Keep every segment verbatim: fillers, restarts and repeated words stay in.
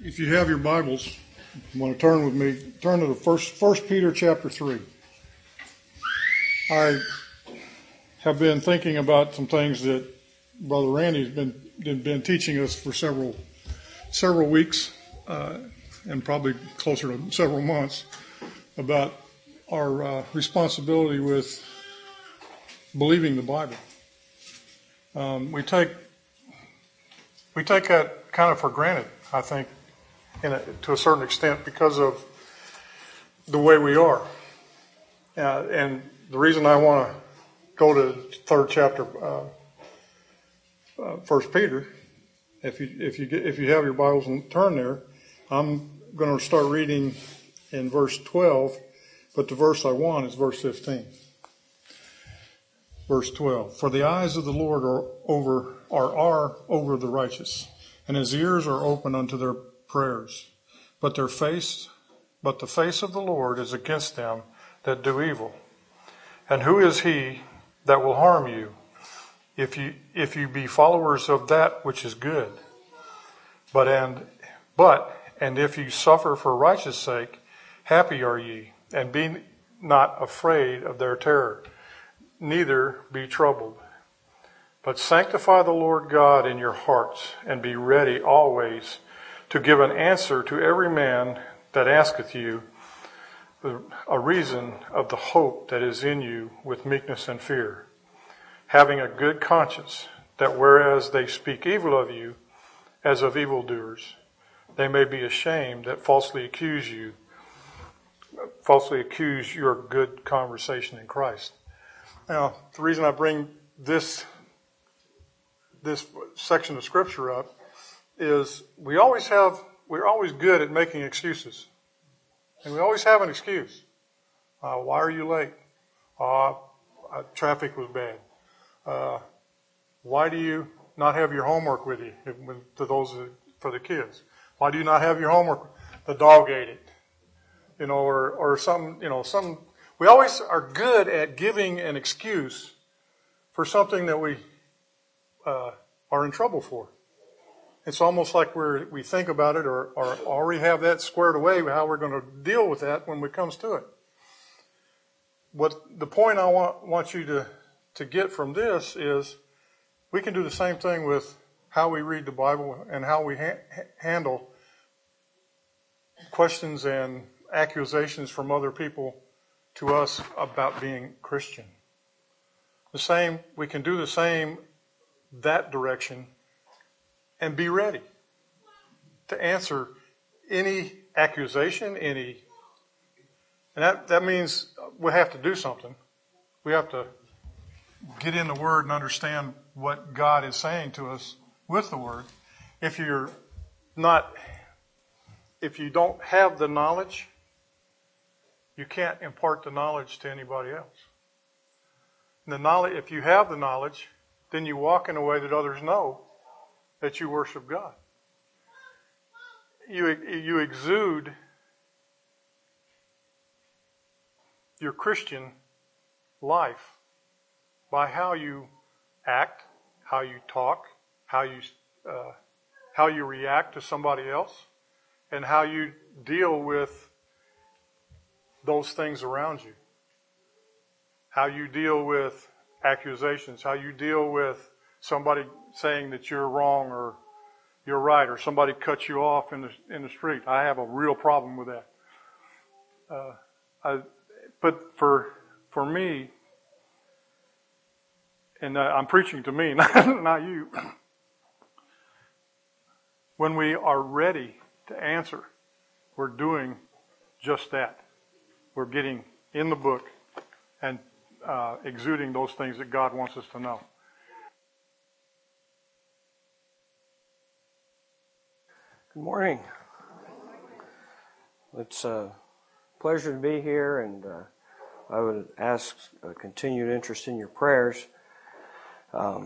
If you have your Bibles, you want to turn with me, turn to the first First Peter chapter three. I have been thinking about some things that Brother Randy's been been teaching us for several several weeks, uh, and probably closer to several months, about our uh, responsibility with believing the Bible. Um, we take we take that kind of for granted, I think, in a, to a certain extent, because of the way we are. Uh, and the reason I want to go to the third chapter, uh, uh, First Peter, if you if you get, if you have your Bibles and turn there, I'm going to start reading in verse twelve, but the verse I want is verse fifteen. Verse twelve. For the eyes of the Lord are over are are over the righteous, and his ears are open unto their prayers. But their face, but the face of the Lord is against them that do evil. And who is he that will harm you, if you if you be followers of that which is good? But and but and if you suffer for righteous sake, happy are ye, and be not afraid of their terror, neither be troubled. But sanctify the Lord God in your hearts, and be ready always to give an answer to every man that asketh you a reason of the hope that is in you with meekness and fear, having a good conscience, that whereas they speak evil of you as of evildoers, they may be ashamed that falsely accuse you, falsely accuse your good conversation in Christ. Now, the reason I bring this this section of Scripture up is we always have, we're always good at making excuses. And we always have an excuse. Uh, why are you late? Uh, uh, traffic was bad. Uh, why do you not have your homework with you? To those for the kids. Why do you not have your homework? The dog ate it. You know, or or some, you know, some. We always are good at giving an excuse for something that we uh, are in trouble for. It's almost like we're, we think about it or, or already have that squared away, how we're going to deal with that when it comes to it. What the point I want, want you to, to get from this is we can do the same thing with how we read the Bible and how we ha- handle questions and accusations from other people to us about being Christian. The same, we can do the same that direction and be ready to answer any accusation, any, and that, that means we have to do something. We have to get in the Word and understand what God is saying to us with the Word. If you're not, if you don't have the knowledge, you can't impart the knowledge to anybody else. And the knowledge, if you have the knowledge, then you walk in a way that others know that you worship God. You, you exude your Christian life by how you act, how you talk, how you uh, how you react to somebody else, and how you deal with those things around you. How you deal with accusations, how you deal with somebody saying that you're wrong or you're right, or somebody cuts you off in the in the street. I have a real problem with that. Uh, I, but for for me, and I'm preaching to me, not, not you. When we are ready to answer, we're doing just that. We're getting in the book and uh, exuding those things that God wants us to know. Good morning. It's a pleasure to be here, and uh, I would ask a continued interest in your prayers. Um,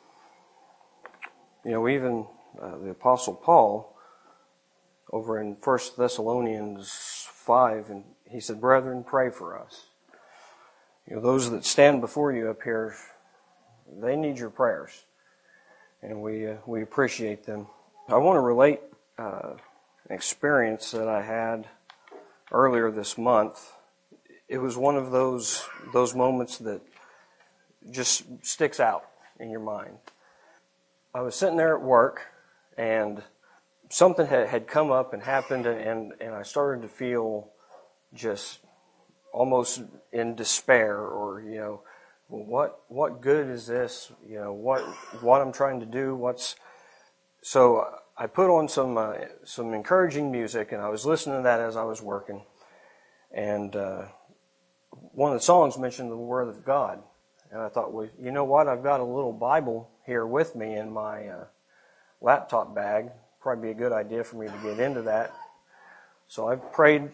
you know, even uh, the Apostle Paul, over in First Thessalonians five, and he said, "Brethren, pray for us." You know, those that stand before you up here, they need your prayers, and we uh, we appreciate them. I want to relate uh, experience that I had earlier this month. It was one of those those moments that just sticks out in your mind. I was sitting there at work, and something had, had come up and happened, and, and I started to feel just almost in despair, or, you know, well, what what good is this? You know, what what I'm trying to do, what's... So I put on some uh, some encouraging music, and I was listening to that as I was working, and uh, one of the songs mentioned the Word of God. And I thought, well, you know what? I've got a little Bible here with me in my uh, laptop bag. Probably be a good idea for me to get into that. So I prayed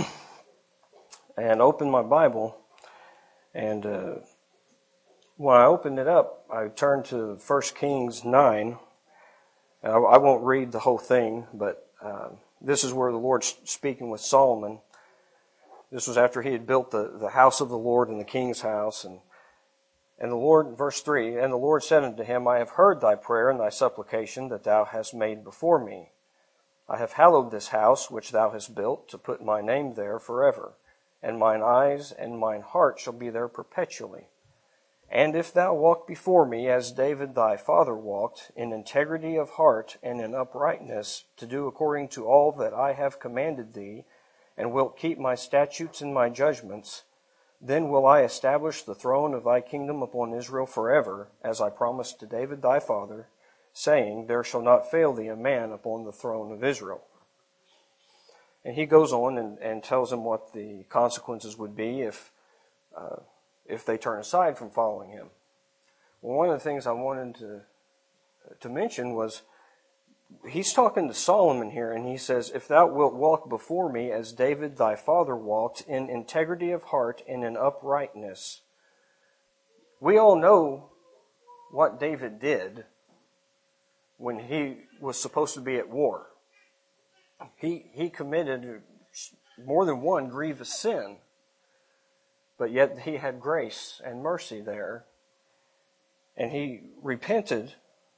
and opened my Bible. And uh, when I opened it up, I turned to First Kings nine. And I, I won't read the whole thing, but uh, this is where the Lord's speaking with Solomon. This was after he had built the, the house of the Lord and the king's house. And And the Lord, verse three, and the Lord said unto him, I have heard thy prayer and thy supplication that thou hast made before me. I have hallowed this house which thou hast built to put my name there forever, and mine eyes and mine heart shall be there perpetually. And if thou walk before me as David thy father walked, in integrity of heart and in uprightness, to do according to all that I have commanded thee, and wilt keep my statutes and my judgments, then will I establish the throne of thy kingdom upon Israel forever, as I promised to David thy father, saying, There shall not fail thee a man upon the throne of Israel. And he goes on and, and tells him what the consequences would be if uh, if they turn aside from following him. Well, one of the things I wanted to to mention was, he's talking to Solomon here, and he says, If thou wilt walk before me as David thy father walked, in integrity of heart and in uprightness. We all know what David did when he was supposed to be at war. He, he committed more than one grievous sin, but yet he had grace and mercy there, and he repented.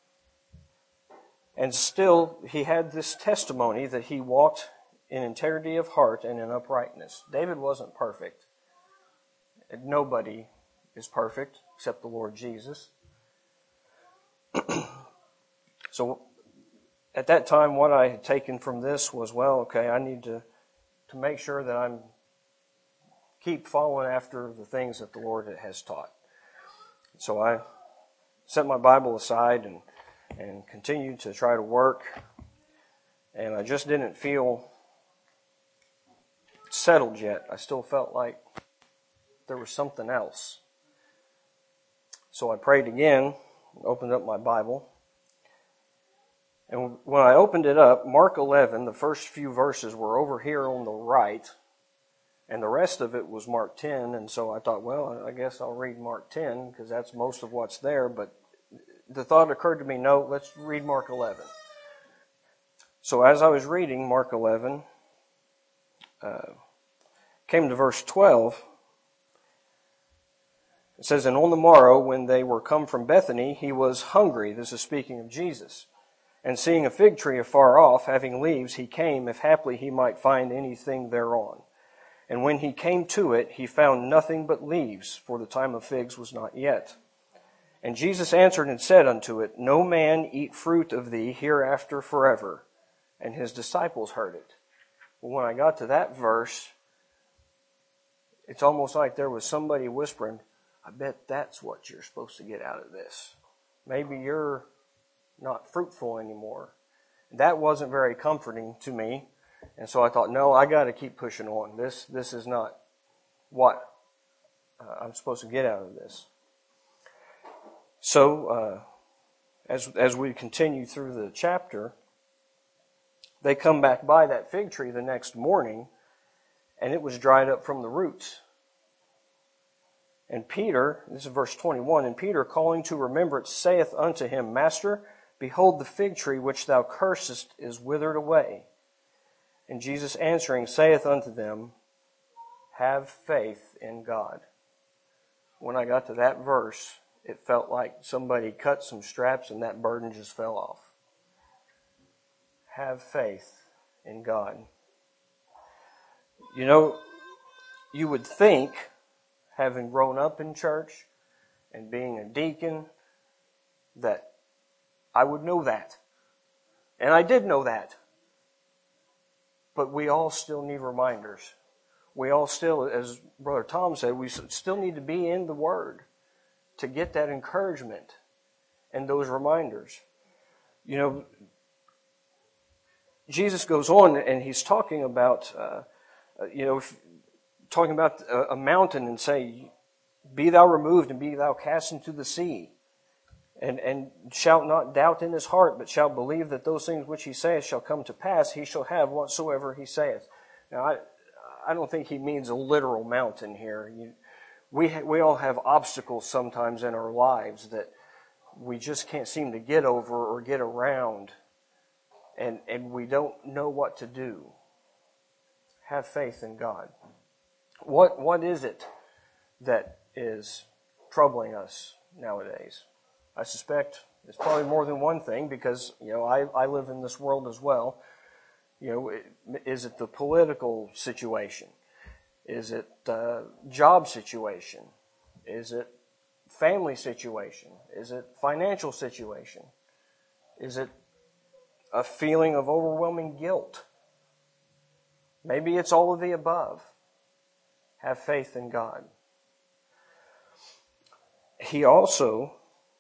And still, he had this testimony that he walked in integrity of heart and in uprightness. David wasn't perfect. Nobody is perfect except the Lord Jesus. So, at that time, what I had taken from this was, well, okay, I need to, to make sure that I'm keep following after the things that the Lord has taught. So I set my Bible aside and and continued to try to work, and I just didn't feel settled yet. I still felt like there was something else. So I prayed again, opened up my Bible, and when I opened it up, Mark eleven, the first few verses were over here on the right, and the rest of it was Mark ten, and so I thought, well, I guess I'll read Mark ten, because that's most of what's there, but the thought occurred to me, no, let's read Mark eleven. So as I was reading Mark eleven, uh, came to verse twelve. It says, And on the morrow, when they were come from Bethany, he was hungry. This is speaking of Jesus. And seeing a fig tree afar off, having leaves, he came, if haply he might find anything thereon. And when he came to it, he found nothing but leaves, for the time of figs was not yet. And Jesus answered and said unto it, No man eat fruit of thee hereafter forever. And his disciples heard it. Well, when I got to that verse, it's almost like there was somebody whispering, I bet that's what you're supposed to get out of this. Maybe you're not fruitful anymore. That wasn't very comforting to me. And so I thought, no, I got to keep pushing on. This, this is not what uh, I'm supposed to get out of this. So, uh, as as we continue through the chapter, they come back by that fig tree the next morning, and it was dried up from the roots. And Peter, this is verse twenty-one, And Peter, calling to remembrance, saith unto him, Master, behold, the fig tree which thou cursest is withered away. And Jesus answering saith unto them, Have faith in God. When I got to that verse, it felt like somebody cut some straps and that burden just fell off. Have faith in God. You know, you would think, having grown up in church and being a deacon, that I would know that. And I did know that. But we all still need reminders. We all still, as Brother Tom said, we still need to be in the Word to get that encouragement and those reminders. You know, Jesus goes on and he's talking about, uh, you know, talking about a, a mountain and say, "Be thou removed and be thou cast into the sea. And, and shalt not doubt in his heart, but shalt believe that those things which he saith shall come to pass. He shall have whatsoever he saith." Now, I, I don't think he means a literal mountain here. You, we ha, we all have obstacles sometimes in our lives that we just can't seem to get over or get around, and and we don't know what to do. Have faith in God. What what is it that is troubling us nowadays? I suspect it's probably more than one thing, because, you know, I, I live in this world as well. You know, is it the political situation? Is it the job situation? Is it family situation? Is it financial situation? Is it a feeling of overwhelming guilt? Maybe it's all of the above. Have faith in God. He also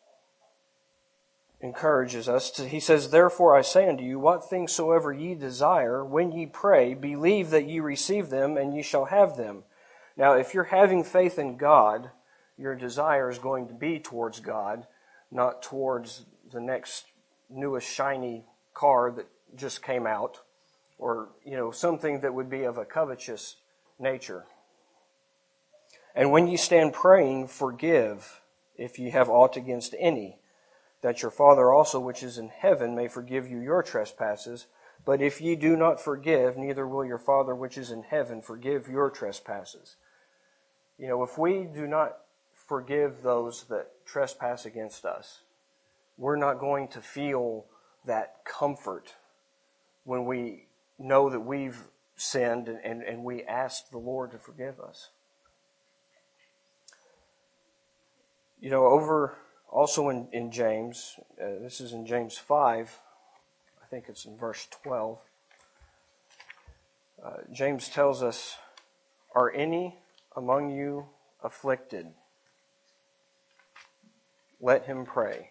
encourages us to, he says, "Therefore I say unto you, what things soever ye desire, when ye pray, believe that ye receive them, and ye shall have them." Now, if you're having faith in God, your desire is going to be towards God, not towards the next newest shiny car that just came out, or, you know, something that would be of a covetous nature. "And when ye stand praying, forgive, if ye have aught against any, that your Father also which is in heaven may forgive you your trespasses. But if ye do not forgive, neither will your Father which is in heaven forgive your trespasses." You know, if we do not forgive those that trespass against us, we're not going to feel that comfort when we know that we've sinned and, and, and we ask the Lord to forgive us. You know, over also in, in James, uh, this is in James five, I think it's in verse twelve. Uh, James tells us, "Are any among you afflicted? Let him pray."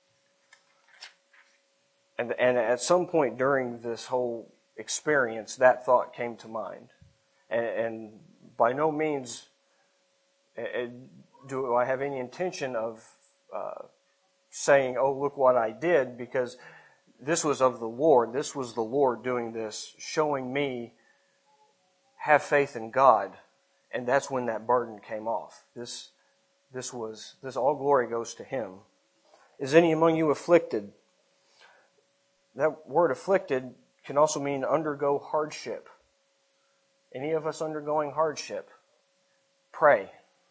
And, and at some point during this whole experience, that thought came to mind. And, and by no means uh, do I have any intention of uh, saying, "Oh, look what I did," because this was of the Lord. This was the Lord doing this, showing me, have faith in God. And that's when that burden came off. This, this was, this all glory goes to Him. "Is any among you afflicted?" That word afflicted can also mean undergo hardship. Any of us undergoing hardship, pray.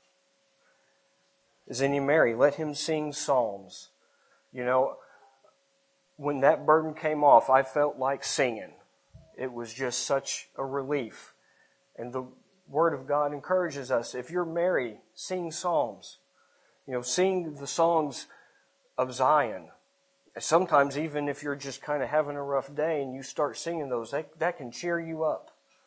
"Is any merry? Let him sing psalms." You know, when that burden came off, I felt like singing. It was just such a relief. And the Word of God encourages us, if you're merry, sing psalms. You know, sing the songs of Zion. Sometimes even if you're just kind of having a rough day and you start singing those, that, that can cheer you up.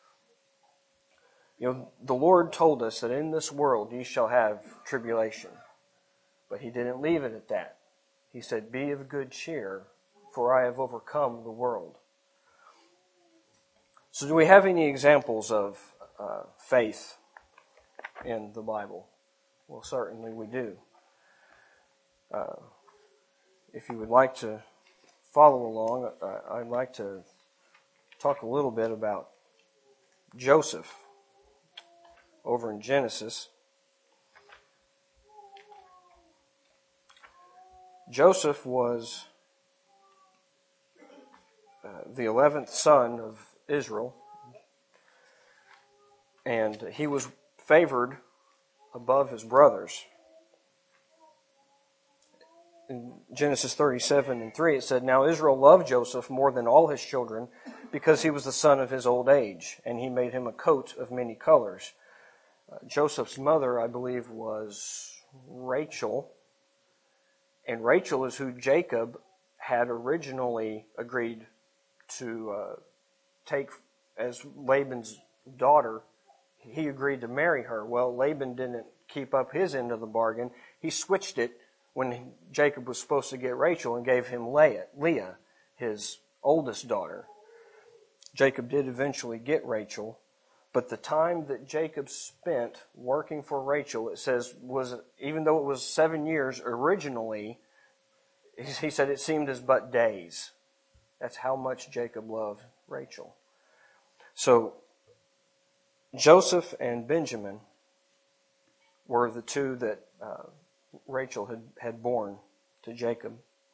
You know, the Lord told us that in this world ye shall have tribulation. But He didn't leave it at that. He said, "Be of good cheer, for I have overcome the world." So do we have any examples of uh, faith in the Bible? Well, certainly we do. Uh, if you would like to follow along, uh, I'd like to talk a little bit about Joseph over in Genesis. Joseph was uh, the eleventh son of Israel, and he was favored above his brothers. In Genesis thirty-seven and three, it said, "Now Israel loved Joseph more than all his children, because he was the son of his old age, and he made him a coat of many colors. Uh, Joseph's mother, I believe, was Rachel, and Rachel is who Jacob had originally agreed to uh, take as Laban's daughter. He agreed to marry her. Well, Laban didn't keep up his end of the bargain. He switched it when Jacob was supposed to get Rachel and gave him Leah, Leah, his oldest daughter. Jacob did eventually get Rachel, but the time that Jacob spent working for Rachel, it says, was, even though it was seven years originally, he said it seemed as but days. That's how much Jacob loved Rachel. So, Joseph and Benjamin were the two that uh, Rachel had, had borne to Jacob.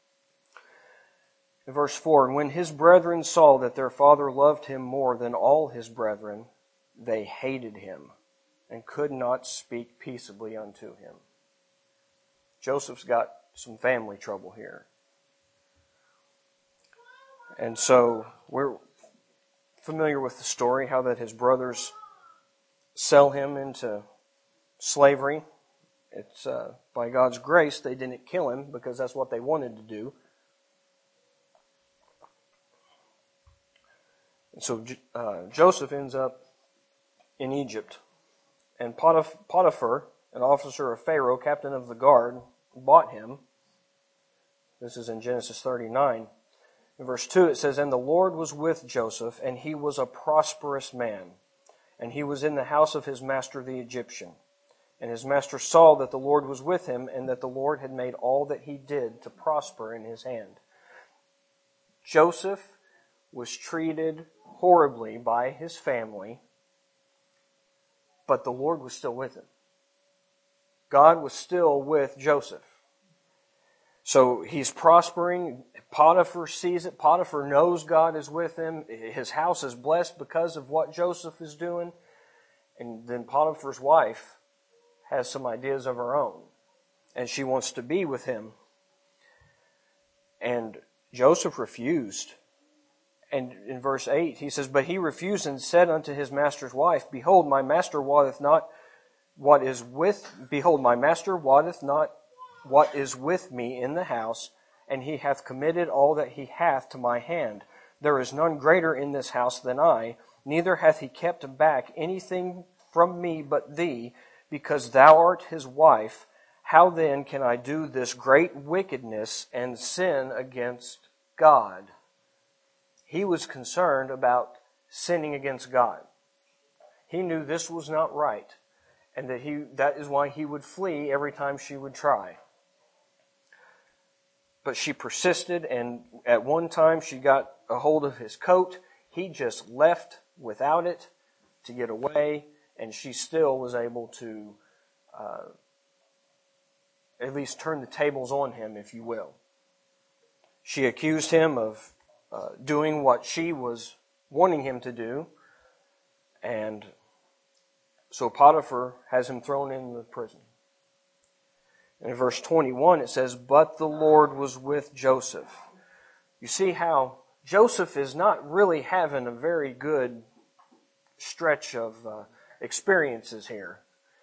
In verse four, and when his brethren saw that their father loved him more than all his brethren, they hated him and could not speak peaceably unto him. Joseph's got some family trouble here. And so we're familiar with the story, how that his brothers sell him into slavery. It's uh, by God's grace they didn't kill him because that's what they wanted to do. And so uh, Joseph ends up in Egypt. And Potif- Potiphar, an officer of Pharaoh, captain of the guard, bought him. This is in Genesis thirty-nine. In verse two it says, and the Lord was with Joseph, and he was a prosperous man. And he was in the house of his master the Egyptian. And his master saw that the Lord was with him, and that the Lord had made all that he did to prosper in his hand. Joseph was treated horribly by his family, but the Lord was still with him. God was still with Joseph. So he's prospering. Potiphar sees it. Potiphar knows God is with him. His house is blessed because of what Joseph is doing. And then Potiphar's wife has some ideas of her own, and she wants to be with him. And Joseph refused. And in verse eight, he says, but he refused and said unto his master's wife, behold, my master wotteth not what is with, behold, my master wotteth not what is with me in the house, and he hath committed all that he hath to my hand. There is none greater in this house than I, neither hath he kept back anything from me but thee, because thou art his wife. How then can I do this great wickedness and sin against God? He was concerned about sinning against God. He knew this was not right, and that he that is why he would flee every time she would try. But she persisted, and at one time she got a hold of his coat. He just left without it to get away, and she still was able to uh, at least turn the tables on him, if you will. She accused him of uh, doing what she was wanting him to do, and so Potiphar has him thrown in the prison. In verse twenty-one it says, but the Lord was with Joseph. You see how Joseph is not really having a very good stretch of uh, experiences here.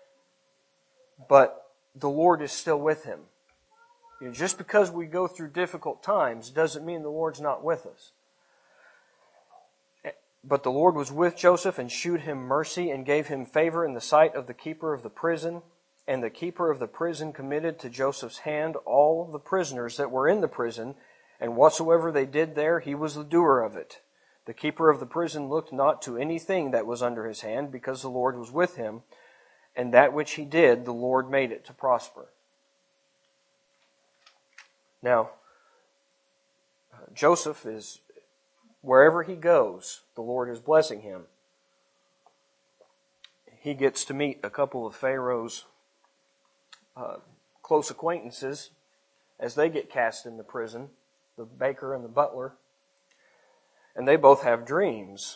But the Lord is still with him. You know, just because we go through difficult times doesn't mean the Lord's not with us. But the Lord was with Joseph and shewed him mercy and gave him favor in the sight of the keeper of the prison. And the keeper of the prison committed to Joseph's hand all the prisoners that were in the prison, and whatsoever they did there, he was the doer of it. The keeper of the prison looked not to anything that was under his hand, because the Lord was with him, and that which he did, the Lord made it to prosper. Now, Joseph is, wherever he goes, the Lord is blessing him. He gets to meet a couple of Pharaoh's uh, close acquaintances as they get cast into prison, the baker and the butler, and they both have dreams.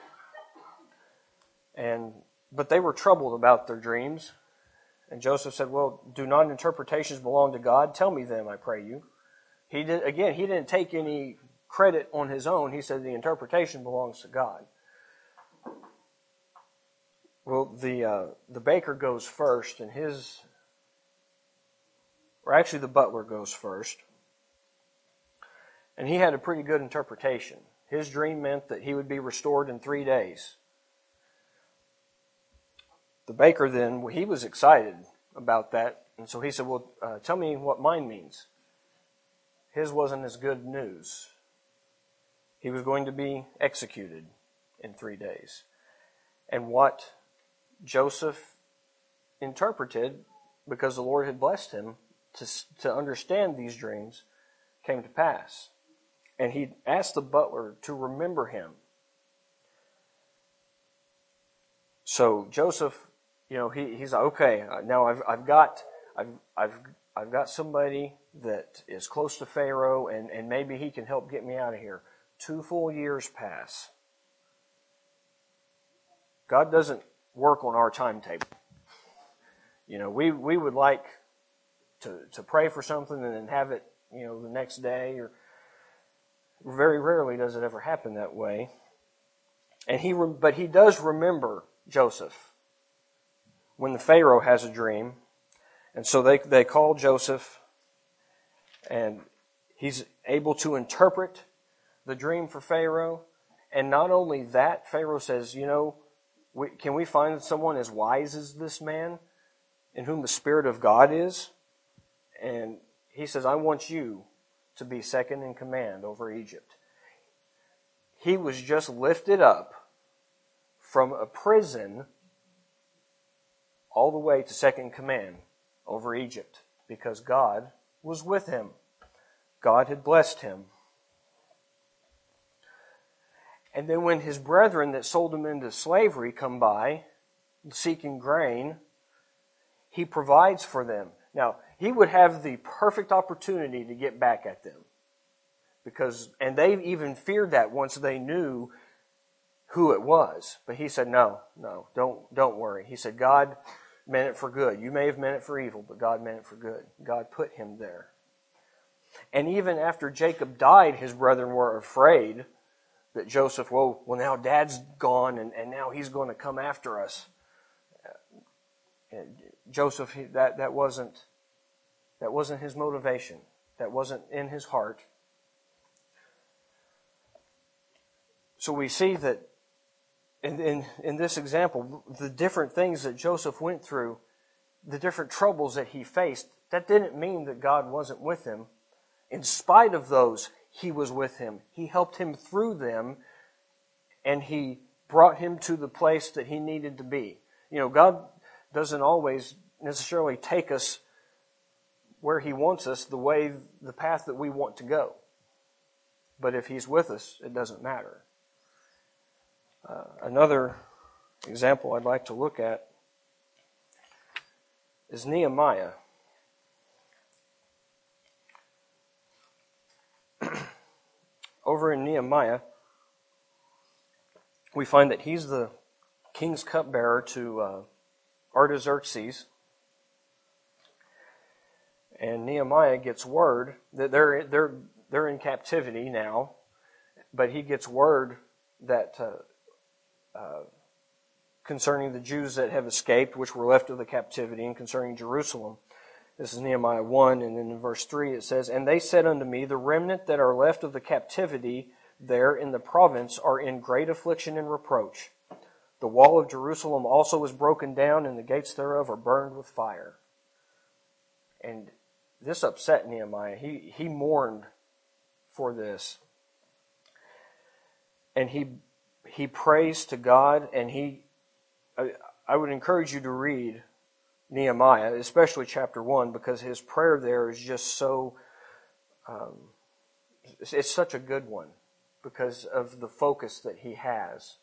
And but they were troubled about their dreams. And Joseph said, well, do not interpretations belong to God? Tell me them, I pray you. He did again, he didn't take any credit on his own. He said the interpretation belongs to God. Well, the uh, the baker goes first, and his, or actually the butler goes first, and he had a pretty good interpretation. His dream meant that he would be restored in three days. The baker then, he was excited about that, and so he said, well, uh, tell me what mine means. His wasn't as good news. He was going to be executed in three days. And what Joseph interpreted, because the Lord had blessed him to, to understand these dreams, came to pass. And he asked the butler to remember him. So Joseph, you know, he, he's like, okay, now I've I've got I've I've I've got somebody that is close to Pharaoh, and, and maybe he can help get me out of here. Two full years pass. God doesn't work on our timetable. You know, we, we would like to to pray for something and then have it, you know, the next day, or very rarely does it ever happen that way. And he, but he does remember Joseph when the Pharaoh has a dream, and so they they call Joseph, and he's able to interpret the dream for Pharaoh. And not only that, Pharaoh says, you know, we, can we find someone as wise as this man, in whom the Spirit of God is? And he says, I want you to be second in command over Egypt. He was just lifted up from a prison all the way to second command over Egypt, because God was with him. God had blessed him. And then when his brethren that sold him into slavery come by, seeking grain, he provides for them. Now, he would have the perfect opportunity to get back at them. Because, and they even feared that once they knew who it was. But he said, no, no, don't, don't worry. He said, God meant it for good. You may have meant it for evil, but God meant it for good. God put him there. And even after Jacob died, his brethren were afraid that Joseph, well, well now Dad's gone, and, and now he's going to come after us. And Joseph, he, that, that wasn't that wasn't his motivation. That wasn't in his heart. So we see that in, in, in this example, the different things that Joseph went through, the different troubles that he faced, that didn't mean that God wasn't with him. In spite of those, He was with him. He helped him through them, and He brought him to the place that he needed to be. You know, God doesn't always necessarily take us where He wants us, the way, the path that we want to go. But if He's with us, it doesn't matter. Uh, another example I'd like to look at is Nehemiah. Over in Nehemiah, we find that he's the king's cupbearer to uh, Artaxerxes. And Nehemiah gets word that they're they're they're in captivity now, but he gets word that uh, uh, concerning the Jews that have escaped, which were left of the captivity, and concerning Jerusalem. This is Nehemiah one, and then in verse three it says, "And they said unto me, the remnant that are left of the captivity there in the province are in great affliction and reproach. The wall of Jerusalem also is broken down, and the gates thereof are burned with fire." And this upset Nehemiah. He he mourned for this. And he he prays to God, and he I, I would encourage you to read Nehemiah, especially chapter one, because his prayer there is just so, um, it's, it's such a good one because of the focus that he has.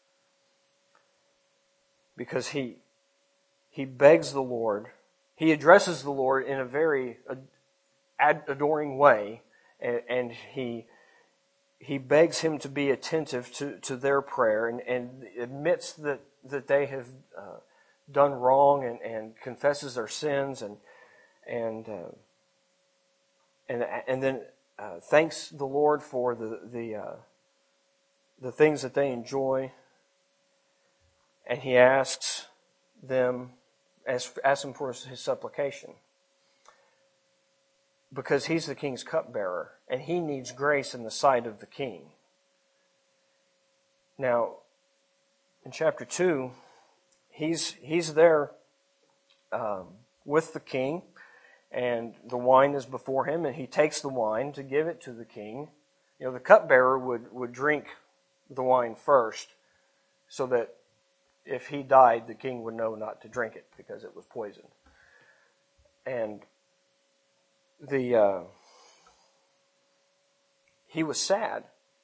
Because he he begs the Lord, he addresses the Lord in a very ad- adoring way, and, and he he begs him to be attentive to, to their prayer, and, and admits that, that they have uh, done wrong, and, and confesses their sins, and and uh, and and then uh, thanks the Lord for the the uh, the things that they enjoy, and he asks them, asks, asks them for his supplication, because he's the king's cupbearer, and he needs grace in the sight of the king. Now, in chapter two, he's he's there um, with the king, and the wine is before him, and he takes the wine to give it to the king. You know, the cupbearer would, would drink the wine first, so that if he died, the king would know not to drink it because it was poisoned. And the uh, he was sad,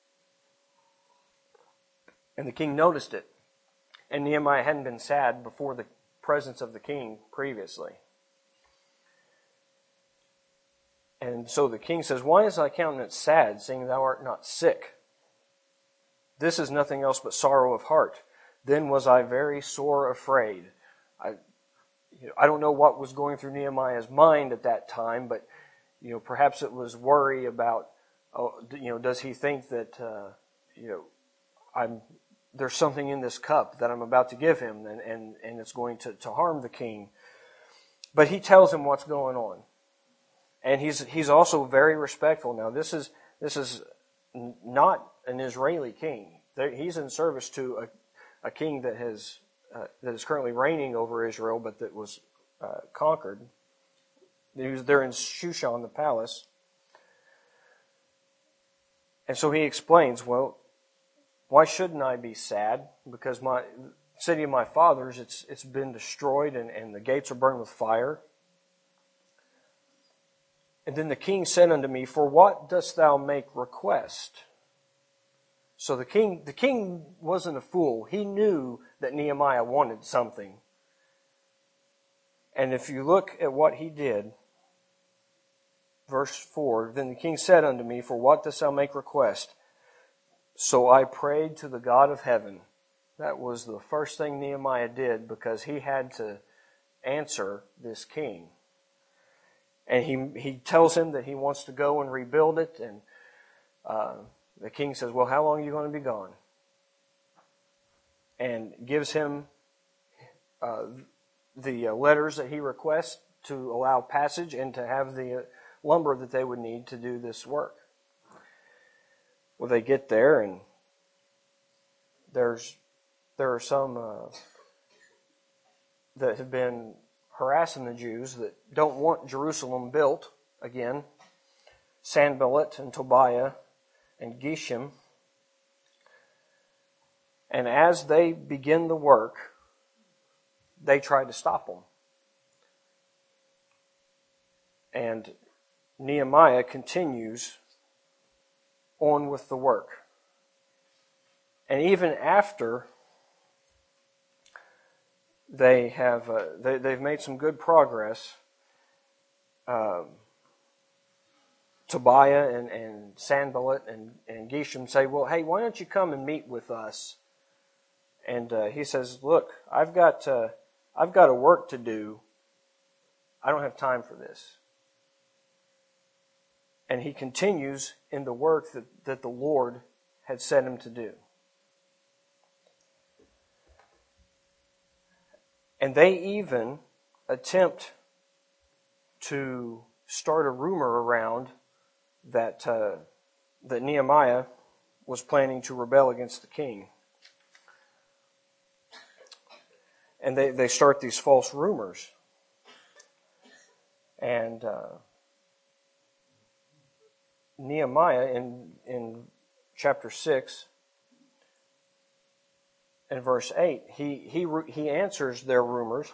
and the king noticed it. And Nehemiah hadn't been sad before the presence of the king previously. And so the king says, "Why is thy countenance sad, seeing thou art not sick? This is nothing else but sorrow of heart. Then was I very sore afraid." I, you know, I don't know what was going through Nehemiah's mind at that time, but you know, perhaps it was worry about, oh, you know, does he think that uh, you know, I'm there's something in this cup that I'm about to give him, and and, and it's going to, to harm the king. But he tells him what's going on. And he's he's also very respectful. Now, this is this is not an Israeli king. He's in service to a, a king that has uh, that is currently reigning over Israel, but that was uh, conquered. He was there in Shushan, the palace. And so he explains, well, why shouldn't I be sad? Because my city of my fathers, it's it's been destroyed, and, and the gates are burned with fire. And then the king said unto me, "For what dost thou make request?" So the king, the king wasn't a fool. He knew that Nehemiah wanted something. And if you look at what he did, verse four, "Then the king said unto me, For what dost thou make request? So I prayed to the God of heaven." That was the first thing Nehemiah did, because he had to answer this king. And he he tells him that he wants to go and rebuild it. And uh, the king says, "Well, how long are you going to be gone?" And gives him uh, the uh, letters that he requests to allow passage and to have the uh, lumber that they would need to do this work. Well, they get there, and there's there are some uh, that have been harassing the Jews that don't want Jerusalem built again. Sanballat and Tobiah and Geshem. And as they begin the work, they try to stop them. And Nehemiah continues on with the work. And even after they have uh, they, they've made some good progress, um, Tobiah and, and Sanballat and, and Geshem say, "Well, hey, why don't you come and meet with us?" And uh, he says, "Look, I've got uh, I've got a work to do. I don't have time for this." And he continues in the work that, that the Lord had set him to do. And they even attempt to start a rumor around that uh, that Nehemiah was planning to rebel against the king. And they, they start these false rumors. And uh, Nehemiah in in chapter six and verse eight, he he he answers their rumors.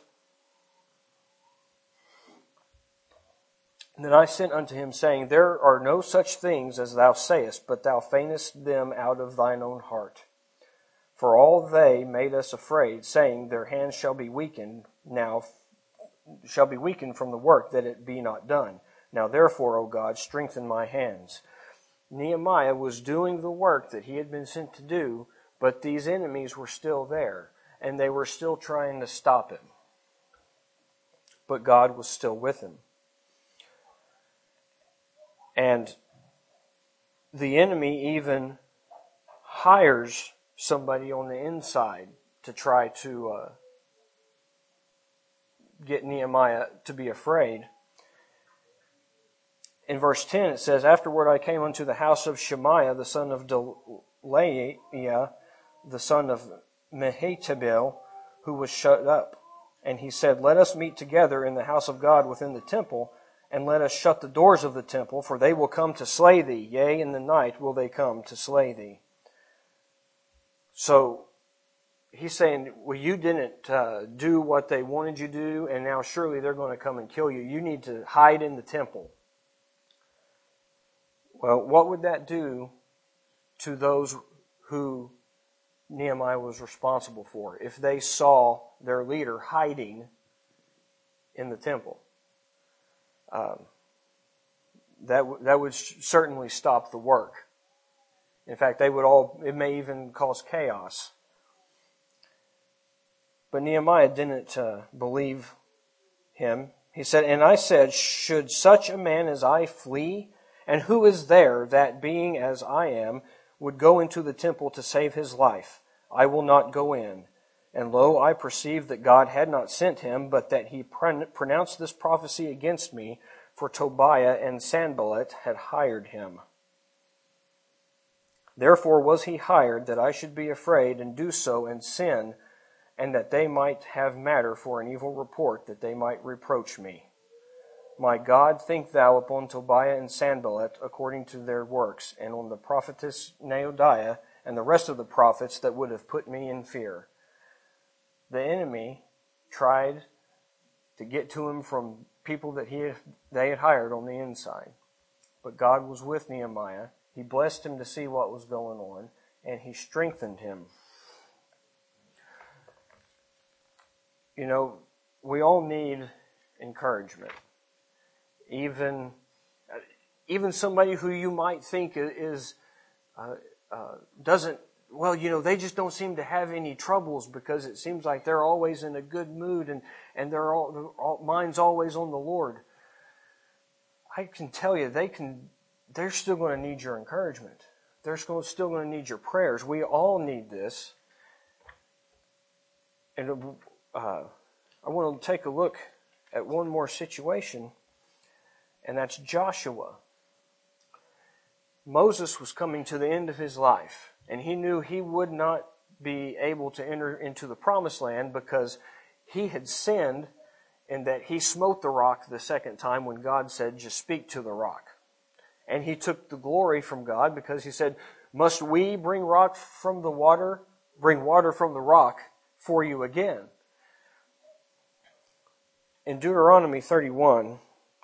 "And then I sent unto him, saying, There are no such things as thou sayest, but thou feignest them out of thine own heart. For all they made us afraid, saying, Their hands shall be weakened, now shall be weakened from the work, that it be not done. Now therefore, O God, strengthen my hands." Nehemiah was doing the work that he had been sent to do, but these enemies were still there, and they were still trying to stop him. But God was still with him. And the enemy even hires somebody on the inside to try to uh, get Nehemiah to be afraid. In verse ten it says, "Afterward I came unto the house of Shemaiah, the son of Delaiah, the son of Mehetabel, who was shut up. And he said, Let us meet together in the house of God within the temple, and let us shut the doors of the temple, for they will come to slay thee. Yea, in the night will they come to slay thee." So he's saying, well, you didn't uh, do what they wanted you to do, and now surely they're going to come and kill you. You need to hide in the temple. Well, what would that do to those who Nehemiah was responsible for if they saw their leader hiding in the temple? Um, that w- that would certainly stop the work. In fact, they would all. It may even cause chaos. But Nehemiah didn't uh, believe him. He said, "And I said, should such a man as I flee? And who is there that, being as I am, would go into the temple to save his life? I will not go in. And lo, I perceived that God had not sent him, but that he pronounced this prophecy against me, for Tobiah and Sanballat had hired him. Therefore was he hired, that I should be afraid, and do so, and sin, and that they might have matter for an evil report, that they might reproach me. My God, think thou upon Tobiah and Sanballat according to their works, and on the prophetess Noadiah and the rest of the prophets that would have put me in fear." The enemy tried to get to him from people that he had, they had hired on the inside. But God was with Nehemiah. He blessed him to see what was going on, and he strengthened him. You know, we all need encouragement. Even, even somebody who you might think is uh, uh, doesn't, well, you know, they just don't seem to have any troubles because it seems like they're always in a good mood and, and their all, all, mind's always on the Lord. I can tell you, they can, they're still going to need your encouragement. They're still going to need your prayers. We all need this. And uh, I want to take a look at one more situation. And that's Joshua. Moses was coming to the end of his life, and he knew he would not be able to enter into the promised land because he had sinned in that he smote the rock the second time when God said, just speak to the rock. And he took the glory from God because he said, must we bring rock from the water, bring water from the rock for you again? In Deuteronomy thirty-one,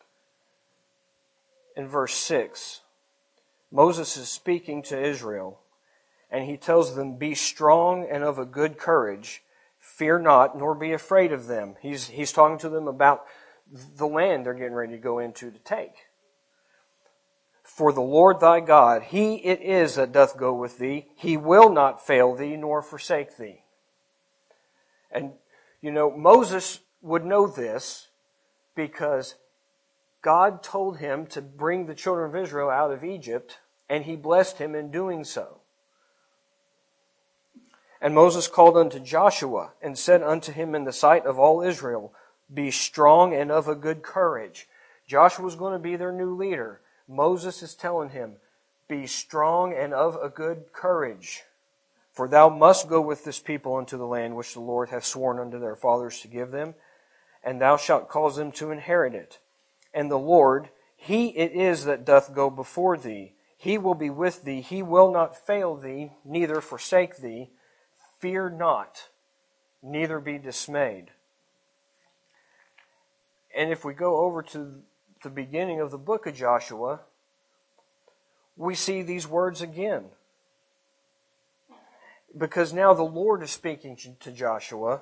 in verse six, Moses is speaking to Israel, and he tells them, be strong and of a good courage. Fear not, nor be afraid of them. He's, he's talking to them about the land they're getting ready to go into to take. For the Lord thy God, He it is that doth go with thee. He will not fail thee, nor forsake thee. And, you know, Moses would know this because God told him to bring the children of Israel out of Egypt, and He blessed him in doing so. And Moses called unto Joshua, and said unto him in the sight of all Israel, be strong and of a good courage. Joshua was going to be their new leader. Moses is telling him, be strong and of a good courage. For thou must go with this people into the land which the Lord hath sworn unto their fathers to give them, and thou shalt cause them to inherit it. And the Lord, He it is that doth go before thee. He will be with thee. He will not fail thee, neither forsake thee. Fear not, neither be dismayed. And if we go over to the beginning of the book of Joshua, we see these words again. Because now the Lord is speaking to Joshua.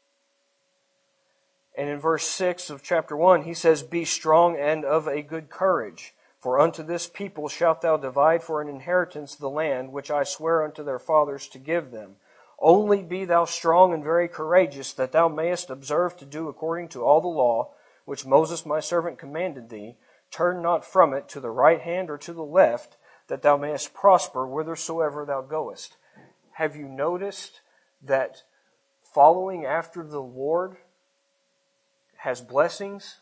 And in verse six of chapter one, he says, be strong and of a good courage. For unto this people shalt thou divide for an inheritance the land which I swear unto their fathers to give them. Only be thou strong and very courageous, that thou mayest observe to do according to all the law which Moses my servant commanded thee. Turn not from it to the right hand or to the left, that thou mayest prosper whithersoever thou goest. Have you noticed that following after the Lord has blessings?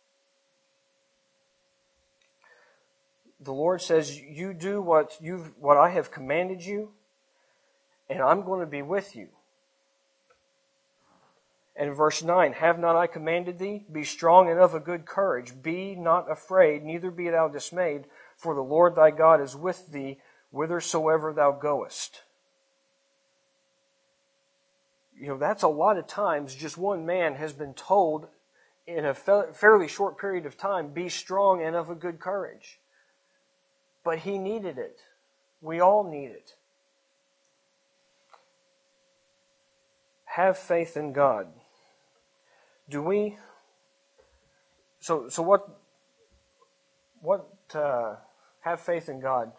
The Lord says, you do what you've, what I have commanded you, and I'm going to be with you. And verse nine, have not I commanded thee? Be strong and of a good courage. Be not afraid, neither be thou dismayed, for the Lord thy God is with thee whithersoever thou goest. You know, that's a lot of times just one man has been told in a fairly short period of time, be strong and of a good courage. But he needed it. We all need it. Have faith in God. Do we? So, so what? What? Uh, have faith in God.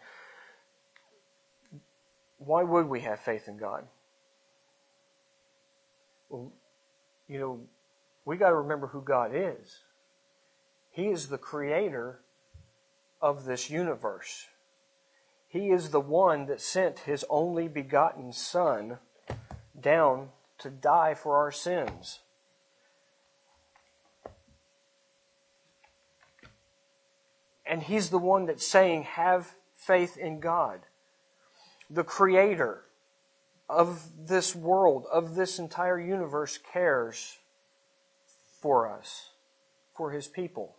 Why would we have faith in God? Well, you know, we got to remember who God is. He is the creator of this universe. He is the one that sent His only begotten Son down to die for our sins. And He's the one that's saying, have faith in God. The Creator of this world, of this entire universe, cares for us, for His people.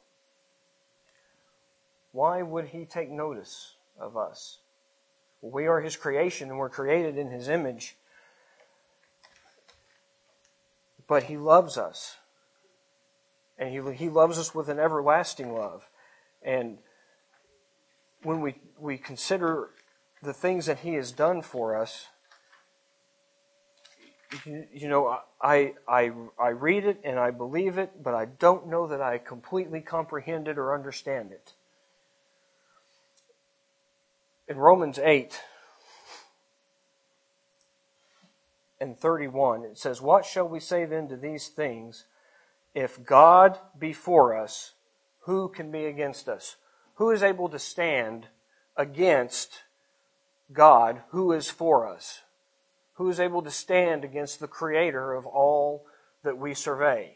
Why would He take notice of us? Well, we are His creation and we're created in His image. But He loves us. And He, he loves us with an everlasting love. And when we, we consider the things that He has done for us, you, you know, I, I, I read it and I believe it, but I don't know that I completely comprehend it or understand it. In Romans eight and thirty-one, it says, what shall we say then to these things? If God be for us, who can be against us? Who is able to stand against God who is for us? Who is able to stand against the Creator of all that we survey?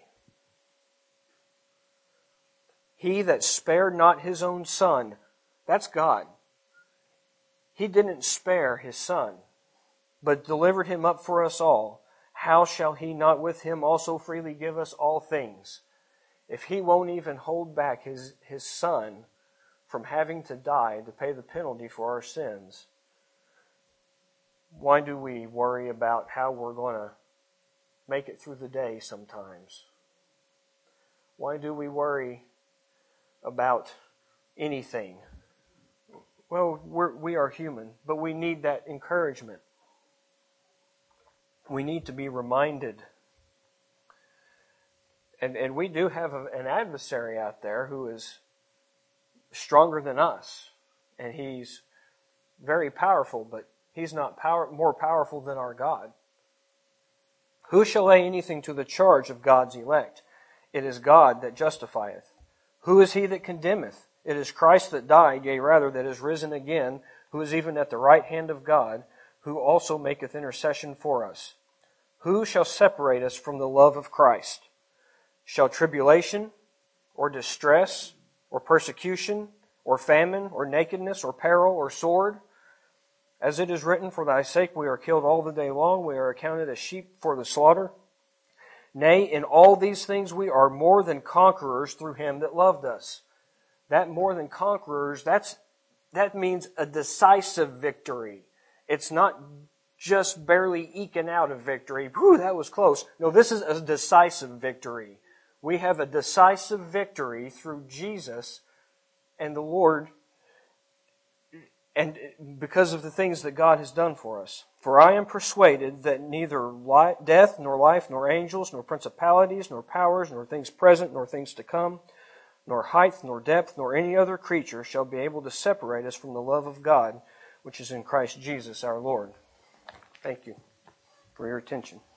He that spared not His own Son, that's God. He didn't spare His Son, but delivered Him up for us all. How shall He not with Him also freely give us all things? If He won't even hold back His, His Son from having to die to pay the penalty for our sins, why do we worry about how we're going to make it through the day sometimes? Why do we worry about anything? Well, we're, we are human, but we need that encouragement. We need to be reminded. And, and we do have a, an adversary out there who is stronger than us. And he's very powerful, but he's not power, more powerful than our God. Who shall lay anything to the charge of God's elect? It is God that justifieth. Who is he that condemneth? It is Christ that died, yea, rather, that is risen again, who is even at the right hand of God, who also maketh intercession for us. Who shall separate us from the love of Christ? Shall tribulation, or distress, or persecution, or famine, or nakedness, or peril, or sword? As it is written, for thy sake we are killed all the day long, we are accounted as sheep for the slaughter. Nay, in all these things we are more than conquerors through Him that loved us. That more than conquerors, that's that means a decisive victory. It's not just barely eking out a victory. Whew, that was close. No, this is a decisive victory. We have a decisive victory through Jesus and the Lord, and because of the things that God has done for us. For I am persuaded that neither life, death, nor life, nor angels, nor principalities, nor powers, nor things present, nor things to come, nor height, nor depth, nor any other creature shall be able to separate us from the love of God, which is in Christ Jesus our Lord. Thank you for your attention.